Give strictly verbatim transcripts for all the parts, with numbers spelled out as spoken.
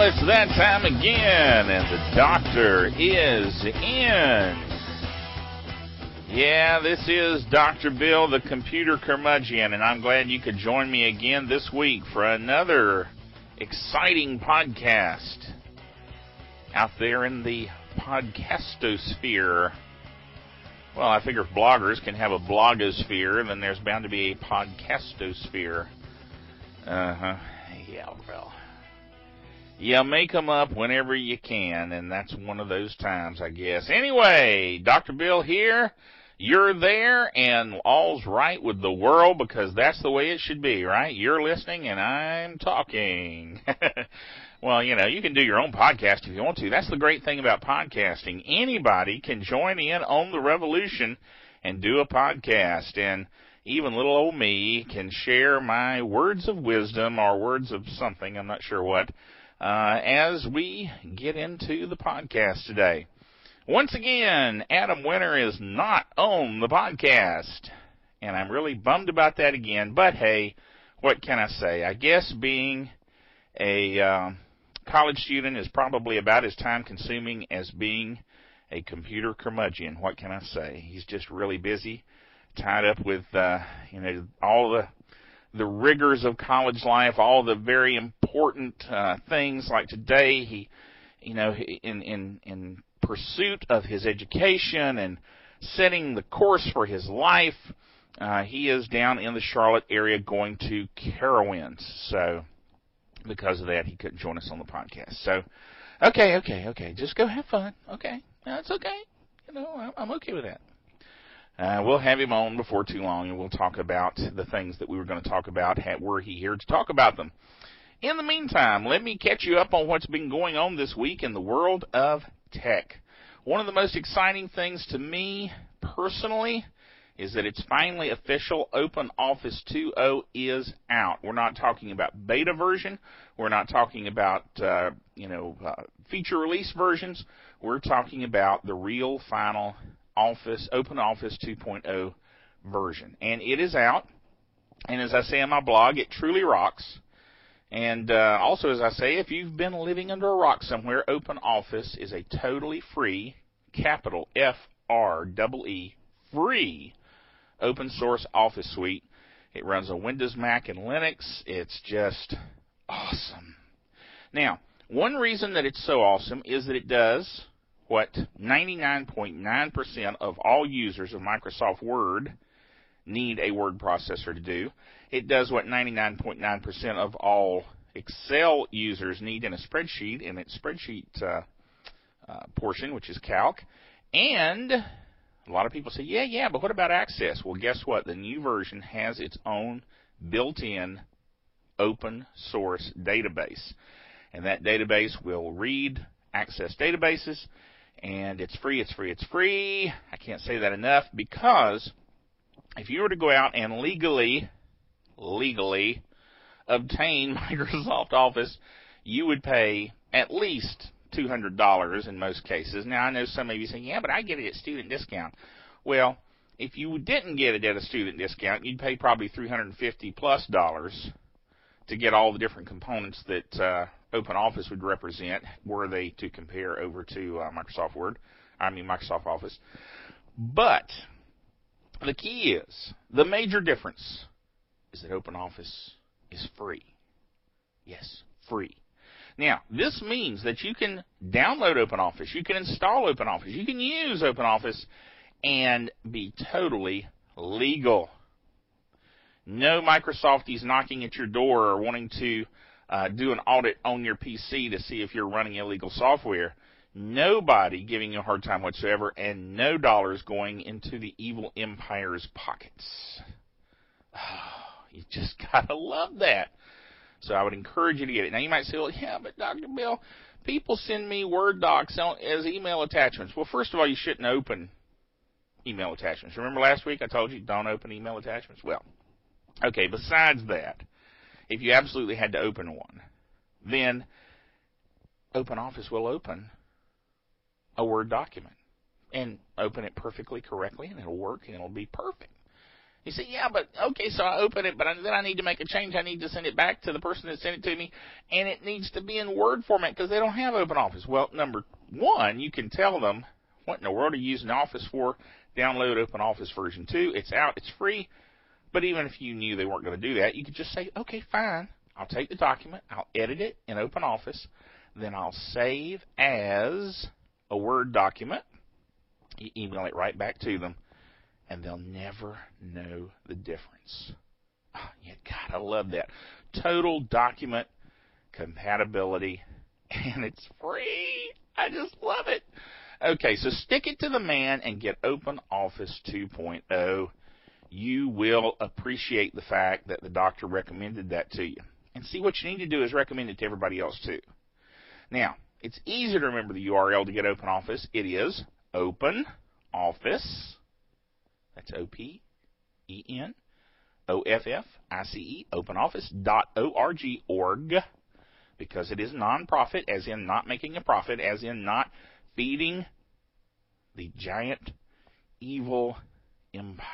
it's that time again, and the doctor is in. Yeah, this is Doctor Bill, the computer curmudgeon, and I'm glad you could join me again this week for another exciting podcast out there in the podcastosphere. Well, I figure if bloggers can have a blogosphere, then there's bound to be a podcastosphere. Uh-huh. Yeah, well. Yeah, make them up whenever you can, and that's one of those times, I guess. Anyway, Doctor Bill here. You're there, and all's right with the world, because that's the way it should be, right? You're listening, and I'm talking. Well, you know, you can do your own podcast if you want to. That's the great thing about podcasting. Anybody can join in on the revolution and do a podcast, and even little old me can share my words of wisdom or words of something, I'm not sure what, uh, as we get into the podcast today. Once again, Adam Winter is not on the podcast, and I'm really bummed about that again, but hey, what can I say? I guess being a uh, college student is probably about as time-consuming as being a computer curmudgeon. What can I say? He's just really busy, tied up with, uh, you know, all the the rigors of college life, all the very important uh, things. Like today, he, you know, in in in pursuit of his education and setting the course for his life, uh, he is down in the Charlotte area going to Carowinds. So because of that, he couldn't join us on the podcast. So, okay, okay, okay, just go have fun. Okay, that's okay. You know, I'm okay with that. Uh, we'll have him on before too long, and we'll talk about the things that we were going to talk about were he here to talk about them. In the meantime, let me catch you up on what's been going on this week in the world of tech. One of the most exciting things to me personally is that it's finally official. OpenOffice two point oh is out. We're not talking about beta version. We're not talking about, uh, you know, uh, feature release versions. We're talking about the real final Office, OpenOffice two point oh version. And it is out. And as I say in my blog, it truly rocks. And uh, also, as I say, if you've been living under a rock somewhere, OpenOffice is a totally free, capital F R E E, free open source office suite. It runs on Windows, Mac, and Linux. It's just awesome. Now, one reason that it's so awesome is that it does what ninety-nine point nine percent of all users of Microsoft Word need a word processor to do. It does what ninety-nine point nine percent of all Excel users need in a spreadsheet, in its spreadsheet uh, uh, portion, which is Calc. And a lot of people say, yeah, yeah, but what about Access? Well, guess what? The new version has its own built-in open source database. And that database will read Access databases. And it's free, it's free, it's free. I can't say that enough, because if you were to go out and legally, legally obtain Microsoft Office, you would pay at least two hundred dollars in most cases. Now, I know some of you saying, yeah, but I get it at student discount. Well, if you didn't get it at a student discount, you'd pay probably three hundred fifty plus dollars to get all the different components that uh, OpenOffice would represent, were they to compare over to uh, Microsoft Word, I mean Microsoft Office. But the key is, the major difference is that OpenOffice is free. Yes, free. Now, this means that you can download OpenOffice, you can install OpenOffice, you can use OpenOffice, and be totally legal. No Microsofties knocking at your door or wanting to uh, do an audit on your P C to see if you're running illegal software. Nobody giving you a hard time whatsoever, and no dollars going into the evil empire's pockets. Oh, you just gotta love that. So I would encourage you to get it. Now you might say, well, yeah, but Doctor Bill, people send me Word docs as email attachments. Well, first of all, you shouldn't open email attachments. Remember last week I told you don't open email attachments? Well, okay, besides that, if you absolutely had to open one, then OpenOffice will open a Word document and open it perfectly correctly, and it'll work, and it'll be perfect. You say, yeah, but, okay, so I open it, but then I need to make a change. I need to send it back to the person that sent it to me, and it needs to be in Word format because they don't have OpenOffice. Well, number one, you can tell them, what in the world are you using Office for? Download OpenOffice version two. It's out. It's free. But even if you knew they weren't going to do that, you could just say, okay, fine. I'll take the document. I'll edit it in OpenOffice. Then I'll save as a Word document. You email it right back to them. And they'll never know the difference. Oh, you gotta love that. Total document compatibility, and it's free. I just love it. Okay, so stick it to the man and get OpenOffice two point oh. You will appreciate the fact that the doctor recommended that to you. And see, what you need to do is recommend it to everybody else too. Now, it's easy to remember the U R L to get OpenOffice. It is OpenOffice. That's O P E N O F F I C E, OpenOffice dot org, org, because it is nonprofit, as in not making a profit, as in not feeding the giant evil empire.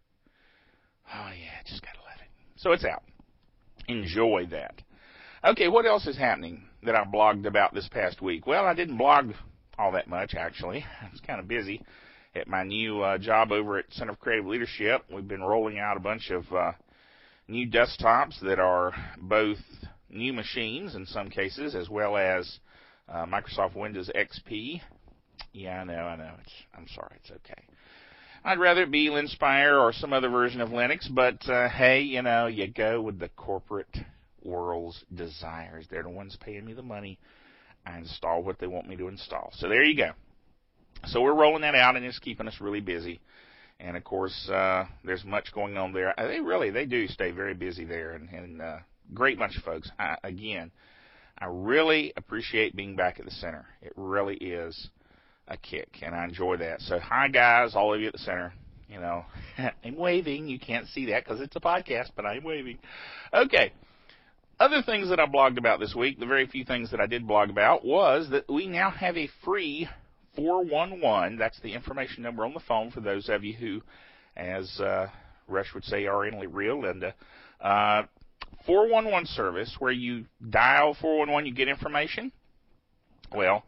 Oh, yeah, just gotta love it. So it's out. Enjoy that. Okay, what else is happening that I blogged about this past week? Well, I didn't blog all that much, actually. I was kind of busy at my new uh, job over at Center for Creative Leadership. We've been rolling out a bunch of uh, new desktops that are both new machines in some cases, as well as uh, Microsoft Windows X P. Yeah, I know, I know. It's, I'm sorry, it's okay. I'd rather it be Linspire or some other version of Linux, but uh, hey, you know, you go with the corporate world's desires. They're the ones paying me the money. I install what they want me to install. So there you go. So we're rolling that out, and it's keeping us really busy. And, of course, uh, there's much going on there. They really, they do stay very busy there, and, and uh, great bunch of folks. I, again, I really appreciate being back at the center. It really is a kick, and I enjoy that. So, hi, guys, all of you at the center. You know, I'm waving. You can't see that because it's a podcast, but I'm waving. Okay. Other things that I blogged about this week, the very few things that I did blog about, was that we now have a free four one one, that's the information number on the phone for those of you who, as uh, Rush would say, are in Rio Linda. Uh, four one one service where you dial four one one, you get information. Well,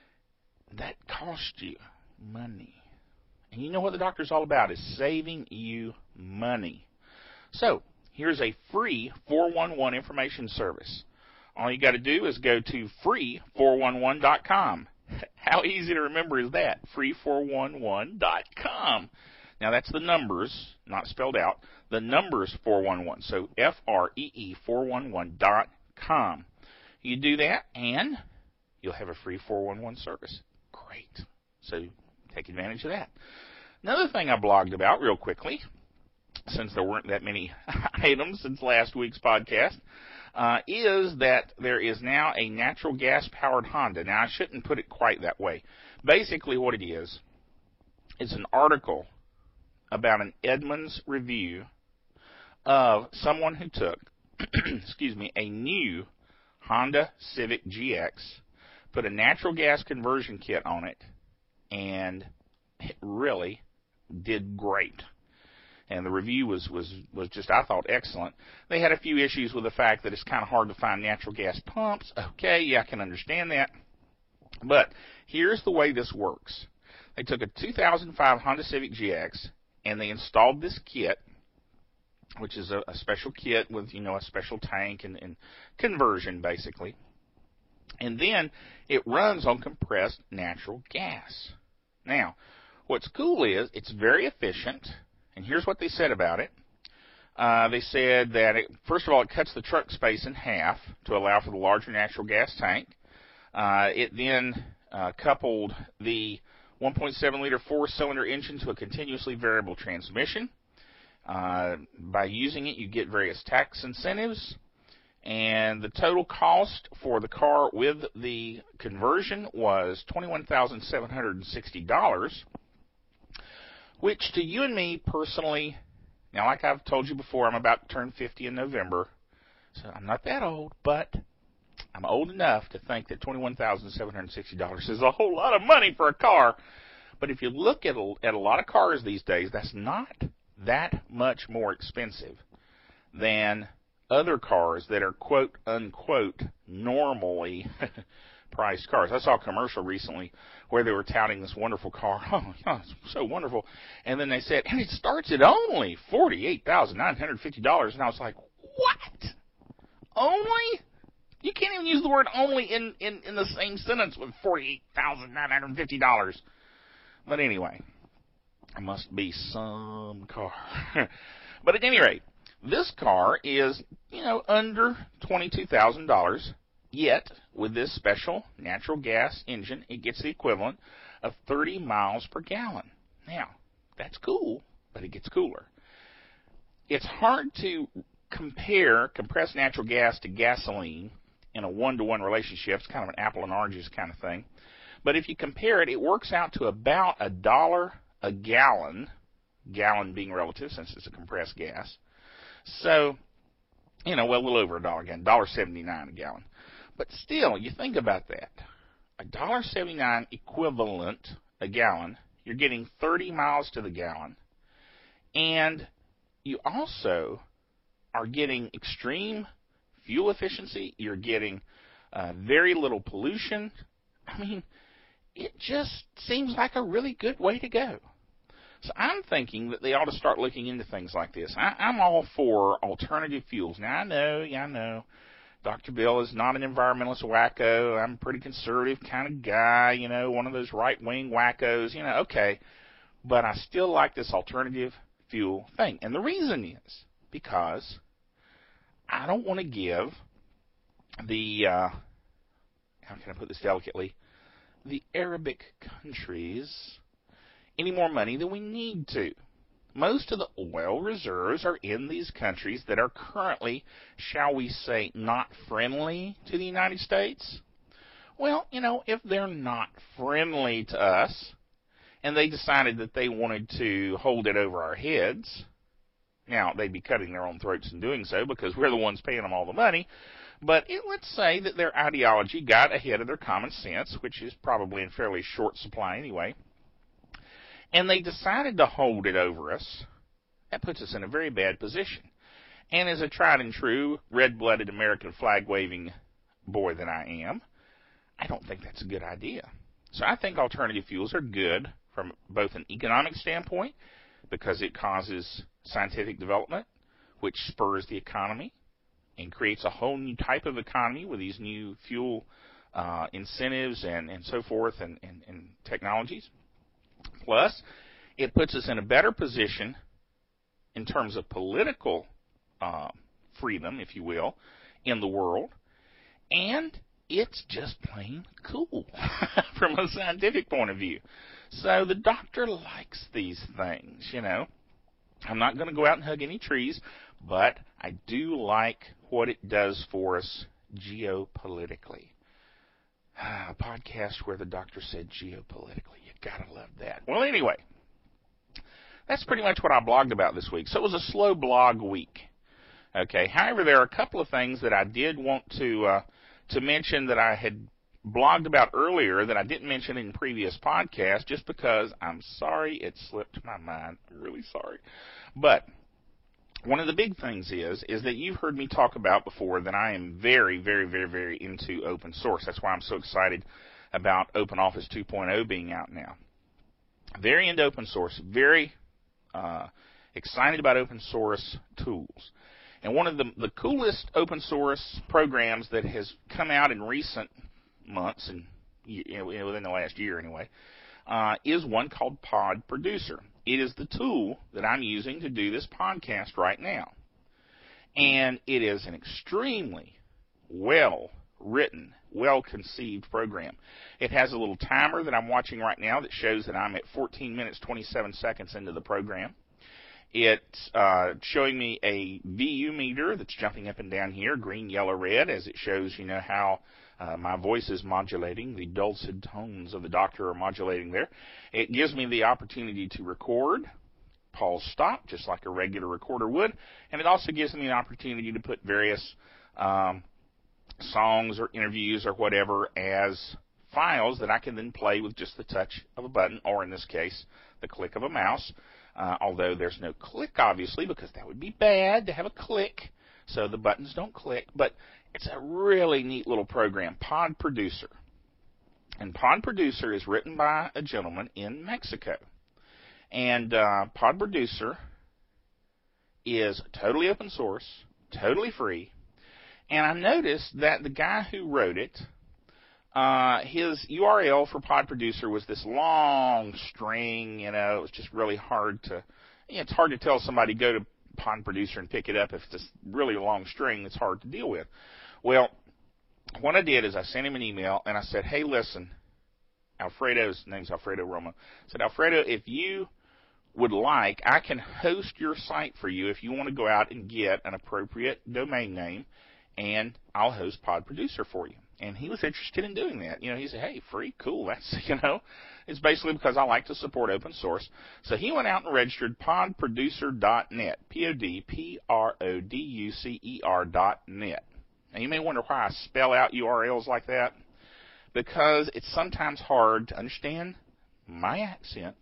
that costs you money. And you know what the doctor's all about, is saving you money. So, here's a free four one one information service. All you got to do is go to free four one one dot com. How easy to remember is that? free four one one dot com. Now, that's the numbers, not spelled out. The numbers four one one. So, F R E E four one one dot com. You do that, and you'll have a free four one one service. Great. So, take advantage of that. Another thing I blogged about real quickly, since there weren't that many items since last week's podcast, uh, is that there is now a natural gas-powered Honda. Now, I shouldn't put it quite that way. Basically, what it is, is an article about an Edmunds review of someone who took, excuse me, a new Honda Civic G X, put a natural gas conversion kit on it, and it really did great. And the review was, was, was just, I thought, excellent. They had a few issues with the fact that it's kind of hard to find natural gas pumps. Okay, yeah, I can understand that. But here's the way this works. They took a two thousand five Honda Civic G X, and they installed this kit, which is a, a special kit with, you know, a special tank and, and conversion, basically. And then it runs on compressed natural gas. Now, what's cool is it's very efficient. And here's what they said about it. Uh, they said that, it, first of all, it cuts the truck space in half to allow for the larger natural gas tank. Uh, it then uh, coupled the one point seven liter four-cylinder engine to a continuously variable transmission. Uh, by using it, you get various tax incentives. And the total cost for the car with the conversion was twenty-one thousand seven hundred sixty dollars. Which to you and me personally, now like I've told you before, I'm about to turn fifty in November, so I'm not that old, but I'm old enough to think that twenty-one thousand seven hundred sixty dollars is a whole lot of money for a car. But if you look at a, at a lot of cars these days, that's not that much more expensive than other cars that are quote unquote normally priced cars. I saw a commercial recently where they were touting this wonderful car. Oh, yeah, it's so wonderful. And then they said, and it starts at only forty-eight thousand nine hundred fifty dollars. And I was like, what? Only? You can't even use the word only in, in, in the same sentence with forty-eight thousand nine hundred fifty dollars. But anyway, it must be some car. But at any rate, this car is, you know, under twenty-two thousand dollars. Yet, with this special natural gas engine, it gets the equivalent of thirty miles per gallon. Now, that's cool, but it gets cooler. It's hard to compare compressed natural gas to gasoline in a one-to-one relationship. It's kind of an apple and oranges kind of thing. But if you compare it, it works out to about a dollar a gallon, gallon being relative since it's a compressed gas. So, you know, well, a little over a dollar a gallon, one dollar seventy-nine a gallon. But still, you think about that. one dollar seventy-nine equivalent a gallon. You're getting thirty miles to the gallon. And you also are getting extreme fuel efficiency. You're getting uh, very little pollution. I mean, it just seems like a really good way to go. So I'm thinking that they ought to start looking into things like this. I, I'm all for alternative fuels. Now, I know, yeah, I know. Doctor Bill is not an environmentalist wacko. I'm a pretty conservative kind of guy, you know, one of those right-wing wackos, you know, okay. But I still like this alternative fuel thing. And the reason is because I don't want to give the, uh, how can I put this delicately, the Arabic countries any more money than we need to. Most of the oil reserves are in these countries that are currently, shall we say, not friendly to the United States. Well, you know, if they're not friendly to us, and they decided that they wanted to hold it over our heads, now, they'd be cutting their own throats in doing so because we're the ones paying them all the money, but it, let's say that their ideology got ahead of their common sense, which is probably in fairly short supply anyway, and they decided to hold it over us. That puts us in a very bad position. And as a tried and true, red-blooded American flag-waving boy that I am, I don't think that's a good idea. So I think alternative fuels are good from both an economic standpoint, because it causes scientific development, which spurs the economy and creates a whole new type of economy with these new fuel uh, incentives and, and so forth and, and, and technologies. Plus, it puts us in a better position in terms of political uh, freedom, if you will, in the world. And it's just plain cool from a scientific point of view. So the doctor likes these things, you know. I'm not going to go out and hug any trees, but I do like what it does for us geopolitically. A podcast where the doctor said geopolitically. You gotta love that. Well, anyway, that's pretty much what I blogged about this week. So it was a slow blog week. Okay. However, there are a couple of things that I did want to uh, to mention that I had blogged about earlier that I didn't mention in previous podcasts, just because I'm sorry it slipped my mind. I'm really sorry. But one of the big things is, is that you've heard me talk about before that I am very, very, very, very into open source. That's why I'm so excited about OpenOffice two point oh being out now. Very into open source, very uh, excited about open source tools. And one of the, the coolest open source programs that has come out in recent months, and you know, within the last year anyway, uh, is one called Pod Producer. It is the tool that I'm using to do this podcast right now. And it is an extremely well-written, well-conceived program. It has a little timer that I'm watching right now that shows that I'm at fourteen minutes, twenty-seven seconds into the program. It's uh, showing me a V U meter that's jumping up and down here, green, yellow, red, as it shows, you know, how uh, my voice is modulating. The dulcet tones of the doctor are modulating there. It gives me the opportunity to record, pause, stop, just like a regular recorder would. And it also gives me an opportunity to put various um, songs or interviews or whatever as files that I can then play with just the touch of a button, or in this case, the click of a mouse. Uh, although there's no click, obviously, because that would be bad to have a click, so the buttons don't click. But it's a really neat little program, Pod Producer. And Pod Producer is written by a gentleman in Mexico. And uh, Pod Producer is totally open source, totally free. And I noticed that the guy who wrote it, uh, his U R L for Pod Producer was this long string. You know, it was just really hard to, you know, it's hard to tell somebody go to Pod Producer and pick it up if it's this really long string that's hard to deal with. Well, what I did is I sent him an email and I said, hey, listen, Alfredo's name's Alfredo Romo. I said, Alfredo, if you would like, I can host your site for you if you want to go out and get an appropriate domain name, and I'll host Pod Producer for you. And he was interested in doing that. You know, he said, hey, free, cool. That's, you know, it's basically because I like to support open source. So he went out and registered pod producer dot net, P O D P R O D U C E R dot net. Now, you may wonder why I spell out U R Ls like that, because it's sometimes hard to understand my accent.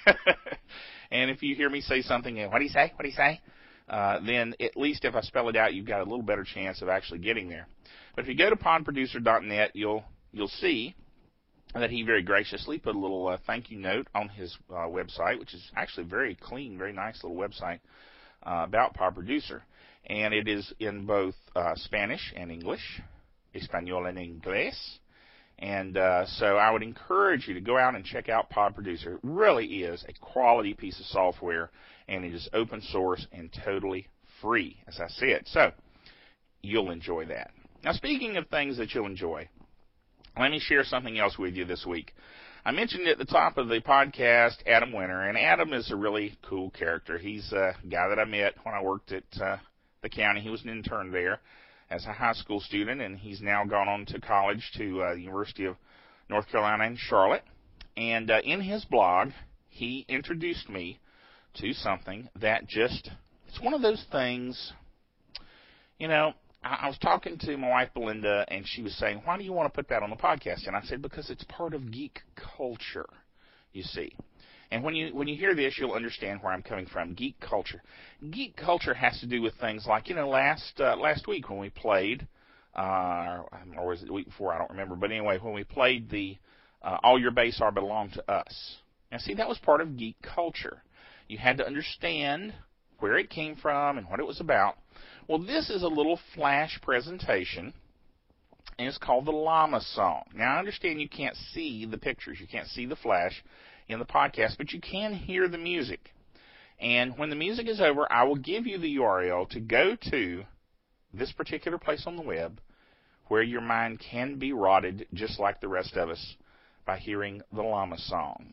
And if you hear me say something, what do you say, what do you say, uh, then at least if I spell it out, you've got a little better chance of actually getting there. But if you go to pod producer dot net, you'll you'll see that he very graciously put a little uh, thank you note on his uh, website, which is actually very clean, very nice little website uh, about Pod Producer. And it is in both uh, Spanish and English, Español and Inglés. And uh, so I would encourage you to go out and check out Pod Producer. It really is a quality piece of software, and it is open source and totally free, as I said. So you'll enjoy that. Now, speaking of things that you'll enjoy, let me share something else with you this week. I mentioned at the top of the podcast Adam Winter, and Adam is a really cool character. He's a guy that I met when I worked at uh, the county. He was an intern there as a high school student, and he's now gone on to college to uh, the University of North Carolina in Charlotte. And uh, in his blog, he introduced me to something that just, it's one of those things, you know, I, I was talking to my wife, Belinda, and she was saying, why do you want to put that on the podcast? And I said, because it's part of geek culture, you see. And when you when you hear this, you'll understand where I'm coming from. Geek culture. Geek culture has to do with things like, you know, last uh, last week when we played, uh, or was it the week before? I don't remember. But anyway, when we played the uh, All Your Base Are Belong to Us. Now, see, that was part of geek culture. You had to understand where it came from and what it was about. Well, this is a little flash presentation, and it's called the Llama Song. Now, I understand you can't see the pictures. You can't see the flash in the podcast, but you can hear the music. And when the music is over, I will give you the U R L to go to this particular place on the web where your mind can be rotted just like the rest of us by hearing the Llama Song.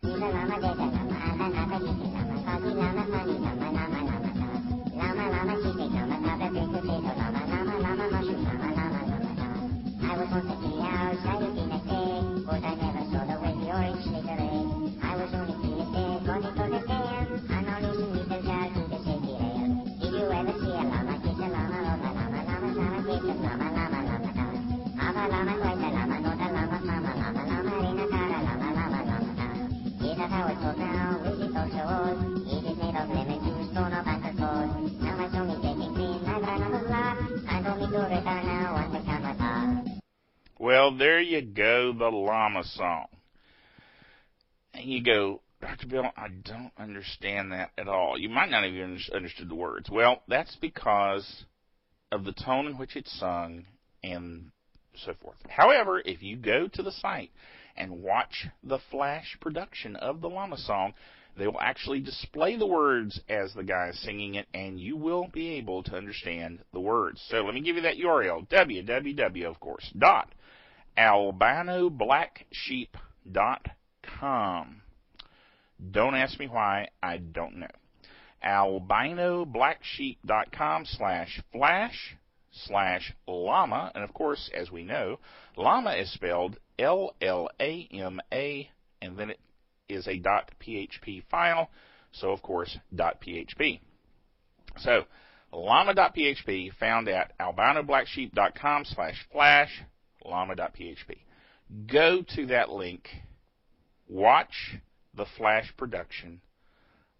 Well, there you go, the Llama Song. And you go, Doctor Bill, I don't understand that at all. You might not have even understood the words. Well, that's because of the tone in which it's sung and so forth. However, if you go to the site and watch the flash production of the Llama Song, they will actually display the words as the guy is singing it, and you will be able to understand the words. So let me give you that U R L, w w w, of course, dot albino black sheep dot com. Don't ask me why, I don't know. albino black sheep dot com slash flash slash llama, and of course, as we know, llama is spelled L L A M A, and then it is a .php file, so of course, .php. So, llama.php found at albino black sheep dot com slash flash llama.php. Go to that link, watch the flash production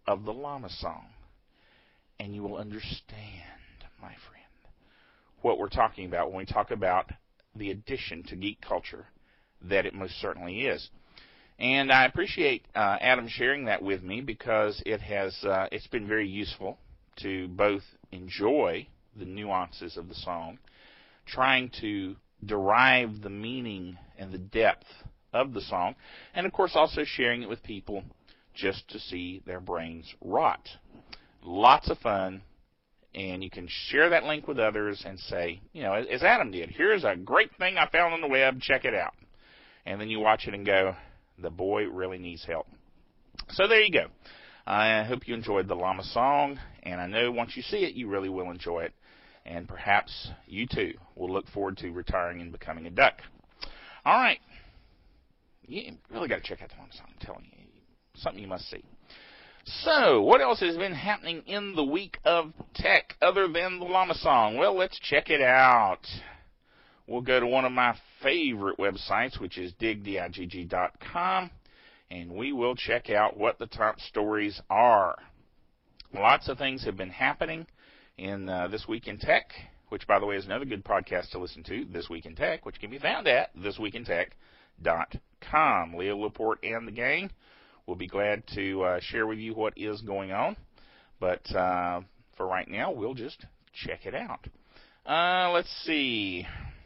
of the Llama Song, and you will understand, my friend, what we're talking about when we talk about the addition to geek culture that it most certainly is. And I appreciate uh, Adam sharing that with me, because it has uh, it's been very useful to both enjoy the nuances of the song, trying to derive the meaning and the depth of the song, and of course also sharing it with people just to see their brains rot. Lots of fun, and you can share that link with others and say, you know, as Adam did, here's a great thing I found on the web, check it out. And then you watch it and go, the boy really needs help. So there you go. I hope you enjoyed the Llama Song, and I know once you see it, you really will enjoy it. And perhaps you too will look forward to retiring and becoming a duck. All right. You really got to check out the Llama Song, I'm telling you. Something you must see. So, what else has been happening in the week of tech other than the Llama Song? Well, let's check it out. We'll go to one of my favorite websites, which is dig dot com, and we will check out what the top stories are. Lots of things have been happening in uh, This Week in Tech, which, by the way, is another good podcast to listen to, This Week in Tech, which can be found at this week in tech dot com. Leo Laporte and the gang will be glad to uh, share with you what is going on, but uh, for right now, we'll just check it out. Uh, let's see.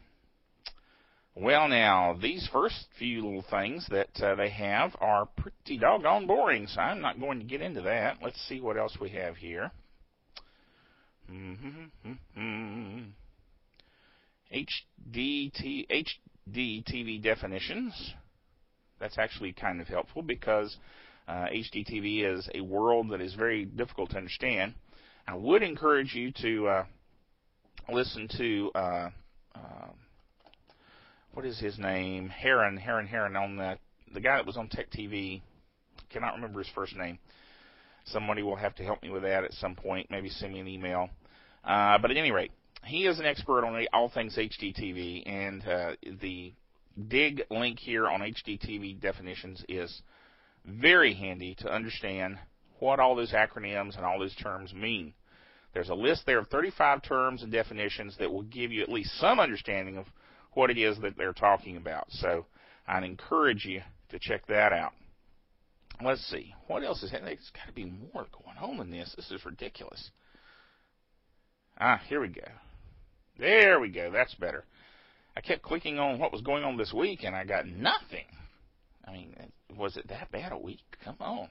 Well, now, these first few little things that uh, they have are pretty doggone boring, so I'm not going to get into that. Let's see what else we have here. Mm-hmm. H D T V definitions. That's actually kind of helpful, because uh, H D T V is a world that is very difficult to understand. I would encourage you to uh, listen to... Uh, uh, What is his name? Heron, Heron, Heron, on the, the guy that was on Tech T V. Cannot remember his first name. Somebody will have to help me with that at some point. Maybe send me an email. Uh, but at any rate, he is an expert on all things H D T V, and uh, the dig link here on H D T V definitions is very handy to understand what all those acronyms and all those terms mean. There's a list there of thirty-five terms and definitions that will give you at least some understanding of what it is that they're talking about. So I'd encourage you to check that out. Let's see. What else is happening? There's got to be more going on than this. This is ridiculous. Ah, here we go. There we go. That's better. I kept clicking on what was going on this week, and I got nothing. I mean, was it that bad a week? Come on.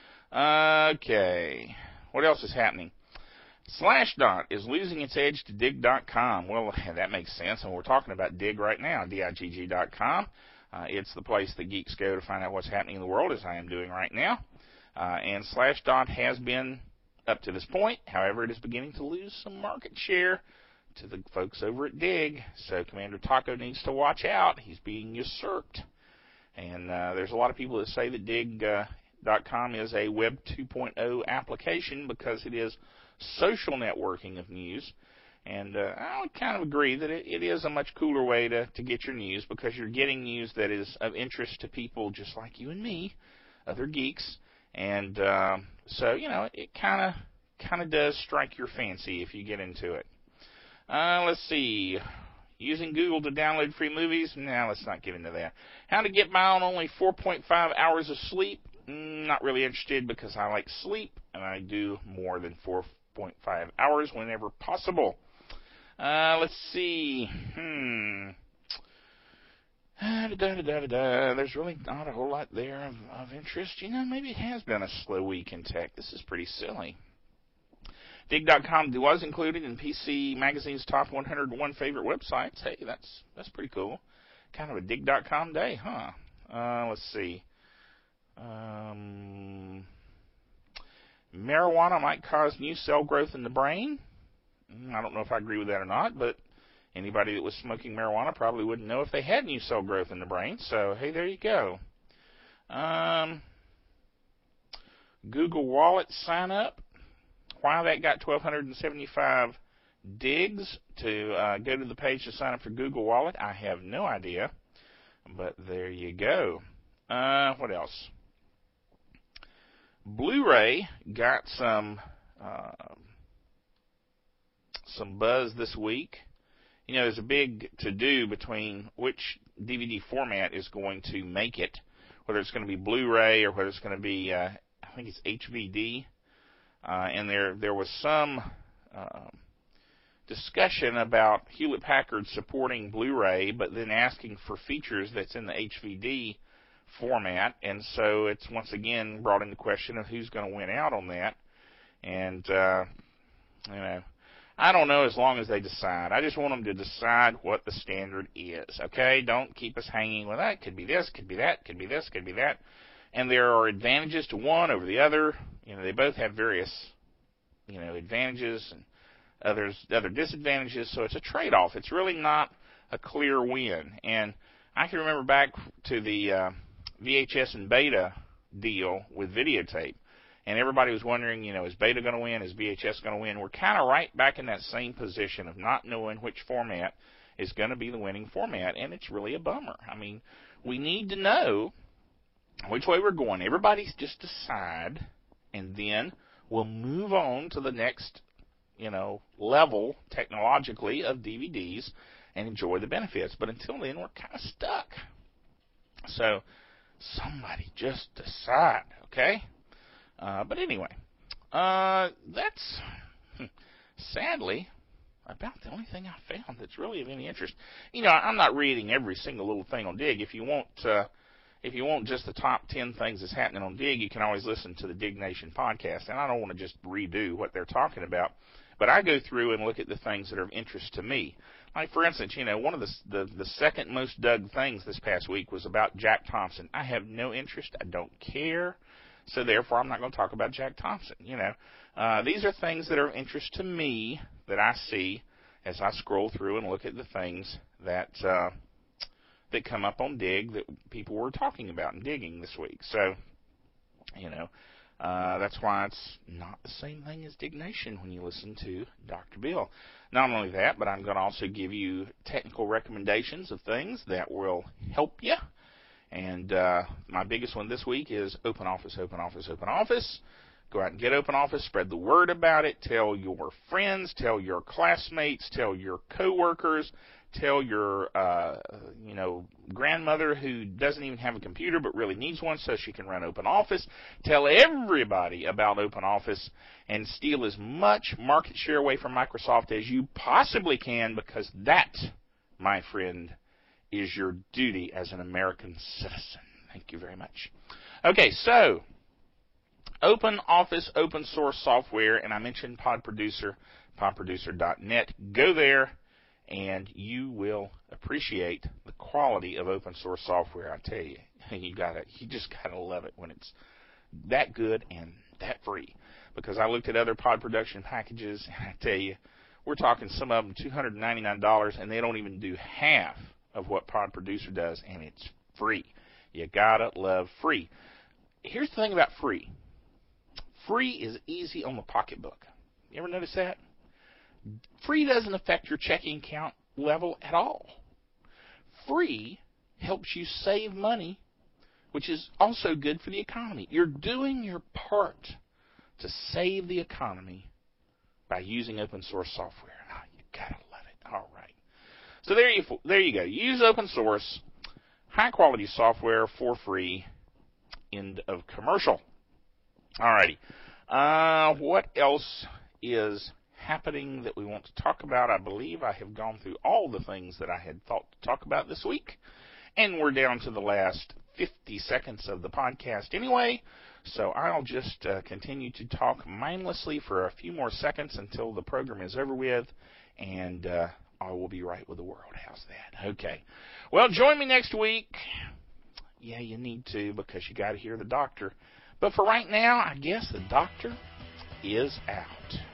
Okay. What else is happening? Slashdot is losing its edge to dig dot com. Well, that makes sense, and we're talking about Dig right now, D I G G dot com. Uh, it's the place that geeks go to find out what's happening in the world, as I am doing right now. Uh, and Slashdot has been up to this point. However, it is beginning to lose some market share to the folks over at Dig. So Commander Taco needs to watch out. He's being usurped. And uh, there's a lot of people that say that Dig dot com is a Web two point oh application because it is social networking of news. And uh, I would kind of agree that it, it is a much cooler way to, to get your news, because you're getting news that is of interest to people just like you and me, other geeks. And uh, so, you know, it kind of kind of does strike your fancy if you get into it. Uh, let's see. Using Google to download free movies? Now, let's not get into that. How to get by on only four point five hours of sleep? Not really interested, because I like sleep, and I do more than four point five hours whenever possible. Uh, let's see. Hmm. Da, da, da, da, da. There's really not a whole lot there of, of interest. You know, maybe it has been a slow week in tech. This is pretty silly. Dig dot com was included in P C Magazine's top one hundred one favorite websites. Hey, that's that's pretty cool. Kind of a Dig dot com day, huh? Uh, let's see. Um, marijuana might cause new cell growth in the brain. I don't know if I agree with that or not, but anybody that was smoking marijuana probably wouldn't know if they had new cell growth in the brain. So, hey, there you go. Um, Google Wallet sign up. Why that got twelve seventy-five digs to uh, go to the page to sign up for Google Wallet, I have no idea. But there you go. Uh, what else? Blu-ray got some uh, some buzz this week. You know, there's a big to-do between which D V D format is going to make it, whether it's going to be Blu-ray or whether it's going to be, uh, I think it's H V D. Uh, and there there was some uh, discussion about Hewlett-Packard supporting Blu-ray, but then asking for features that's in the H V D format. And so it's once again brought into question of who's going to win out on that. And, uh, you know, I don't know as long as they decide. I just want them to decide what the standard is, okay? Don't keep us hanging with that. Could be this, could be that, could be this, could be that. And there are advantages to one over the other. You know, they both have various, you know, advantages and others, other disadvantages. So it's a trade-off. It's really not a clear win. And I can remember back to the uh, V H S and Beta deal with videotape. And everybody was wondering, you know, is Beta going to win? Is V H S going to win? We're kind of right back in that same position of not knowing which format is going to be the winning format. And it's really a bummer. I mean, we need to know which way we're going. Everybody's just decide, and then we'll move on to the next, you know, level technologically of D V Ds and enjoy the benefits. But until then, we're kind of stuck. So somebody just decide, okay? Uh, but anyway, uh, that's sadly about the only thing I found that's really of any interest. You know, I'm not reading every single little thing on Dig. If you want, uh, if you want just the top ten things that's happening on Dig, you can always listen to the Dig Nation podcast. And I don't want to just redo what they're talking about, but I go through and look at the things that are of interest to me. Like, for instance, you know, one of the, the the second most dug things this past week was about Jack Thompson. I have no interest. I don't care. So therefore, I'm not going to talk about Jack Thompson. You know, uh, these are things that are of interest to me that I see as I scroll through and look at the things that uh, that come up on Dig that people were talking about and digging this week. So, you know, uh, that's why it's not the same thing as Dig Nation when you listen to Doctor Bill. Not only that, but I'm going to also give you technical recommendations of things that will help you. And uh, my biggest one this week is OpenOffice, OpenOffice, OpenOffice. Go out and get OpenOffice. Spread the word about it. Tell your friends. Tell your classmates. Tell your coworkers. Tell your, uh, you know, grandmother who doesn't even have a computer but really needs one so she can run OpenOffice. Tell everybody about OpenOffice and steal as much market share away from Microsoft as you possibly can, because that, my friend, is your duty as an American citizen. Thank you very much. Okay, so OpenOffice, open source software, and I mentioned PodProducer, pod producer dot net. Go there, and you will appreciate the quality of open source software. I tell you, you gotta, you just gotta love it when it's that good and that free. Because I looked at other pod production packages, and I tell you, we're talking some of them two hundred ninety-nine dollars, and they don't even do half of what PodProducer does, and it's free. You gotta love free. Here's the thing about free. Free is easy on the pocketbook. You ever notice that? Free doesn't affect your checking account level at all. Free helps you save money, which is also good for the economy. You're doing your part to save the economy by using open source software. Oh, you gotta love it. All right. So there you there you go. Use open source, high quality software for free. End of commercial. Alrighty. Uh, what else is happening that we want to talk about? I believe I have gone through all the things that I had thought to talk about this week, and we're down to the last fifty seconds of the podcast anyway. So I'll just uh, continue to talk mindlessly for a few more seconds until the program is over with, and uh, I will be right with the world. How's that? Okay. Well, join me next week. Yeah, you need to, because you got to hear the doctor. But for right now, I guess the doctor is out.